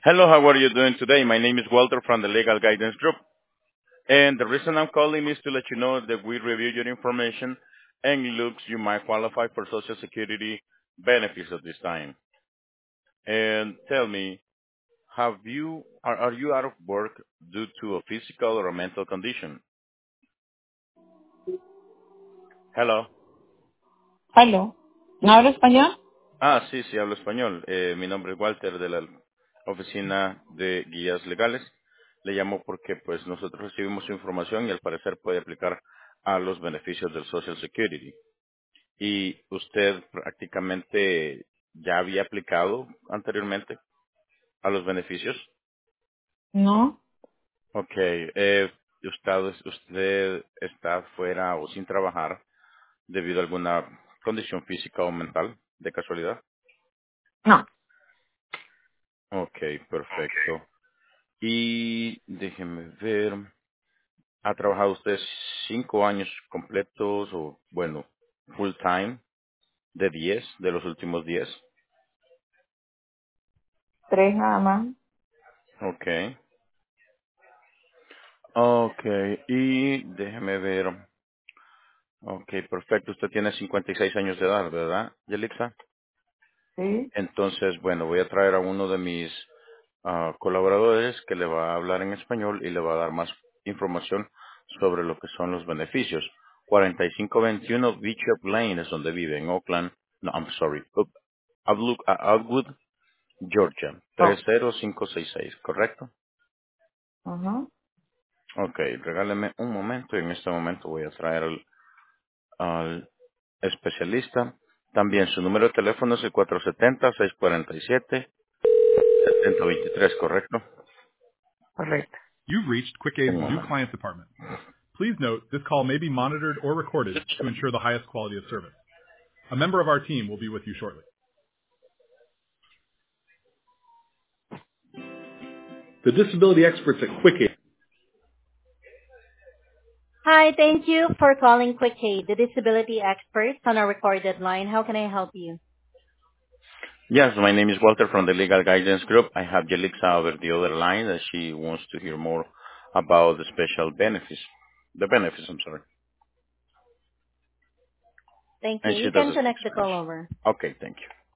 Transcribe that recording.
Hello, how are you doing today? My name is Walter from the Legal Guidance Group. And the reason I'm calling is to let you know that we review your information and it looks you might qualify for Social Security benefits at this time. And tell me, are you out of work due to a physical or a mental condition? Hello. Aló. ¿No habla español? Sí, sí, hablo español. Mi nombre es Walter de la Oficina de Guías Legales. Le llamo porque pues nosotros recibimos su información y al parecer puede aplicar a los beneficios del Social Security. ¿Y usted prácticamente ya había aplicado anteriormente a los beneficios? No. Ok. ¿Usted está fuera o sin trabajar debido a alguna condición física o mental de casualidad? No. Ok, perfecto. Y déjeme ver, ¿ha trabajado usted 5 años completos o, bueno, full time de 10 de los últimos 10? Tres nada más. Ok. Ok, y déjeme ver. Ok, perfecto. Usted tiene 56 años de edad, ¿verdad, Yelixa? Sí. Entonces, bueno, voy a traer a uno de mis colaboradores que le va a hablar en español y le va a dar más información sobre lo que son los beneficios. 4521 Bishop Lane es donde vive, en Oakland. No, I'm sorry. Outwood, Georgia. Oh. 30566, ¿correcto? Ajá. Ok, regáleme un momento y en este momento voy a traer al especialista. También su número de teléfono es el 470-647-7023, ¿correcto? Correcto. You've reached Un QuickAid's new momento. client department. Please note this call may be monitored or recorded to ensure the highest quality of service. A member of our team will be with you shortly. The disability experts at QuickAid. Hi, thank you for calling QuickAid, the disability experts on a recorded line. How can I help you? Yes, my name is Walter from the Legal Guidance Group. I have Jelixa over the other line that she wants to hear more about the special benefits. The benefits, I'm sorry. Thank you. And she You can doesn't speak connect the Spanish. call over. Okay, thank you.